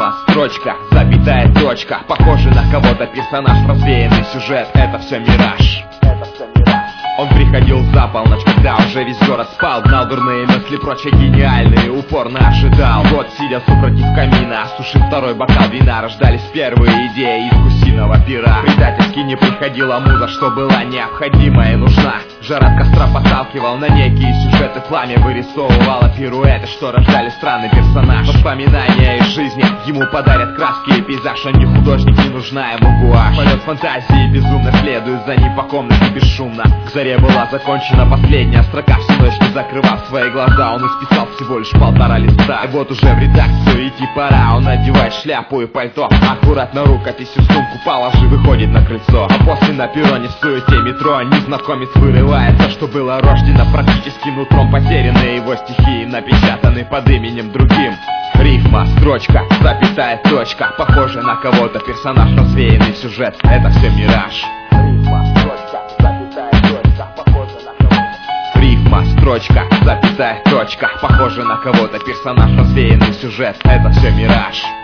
Рифма, строчка, запятая точка. Похоже на кого-то персонаж, развеянный сюжет. Это все мираж. Он приходил за полночь, когда уже весь город спал. Гнал дурные мысли, прочие гениальные, упорно ожидал. Вот, сидя супротив камина, осушив второй бокал вина, рождались первые идеи из гусиного пера. Предательски не приходила муза, что была необходима и нужна. Жар от костра подталкивал на некие сюжеты, пламя вырисовывало пируэты, что рождали странный персонаж. Воспоминания из жизни ему подарят краски и пейзаж, а не художник, не нужна ему гуашь. Полет фантазии безумно следует за ним по комнате бесшумно. К заре была закончена последняя строка, всю ночь не закрывав свои глаза, он исписал всего лишь 1,5 листа. И вот уже в редакцию идти пора, он надевает шляпу и пальто, аккуратно рукопись в сумку положи, выходит на крыльцо. А после на перроне в суете метро незнакомец вырывается, что было рождено практически нутром. Потерянные его стихи напечатаны под именем другим. Рифма, строчка, запятая точка. Похоже на кого-то персонаж, развеянный сюжет. Это все мираж. Рифма, строчка, запятая точка. Похоже на кого-то. Рифма, строчка, запятая точка. Похоже на кого-то персонаж, развеянный сюжет. Это все мираж.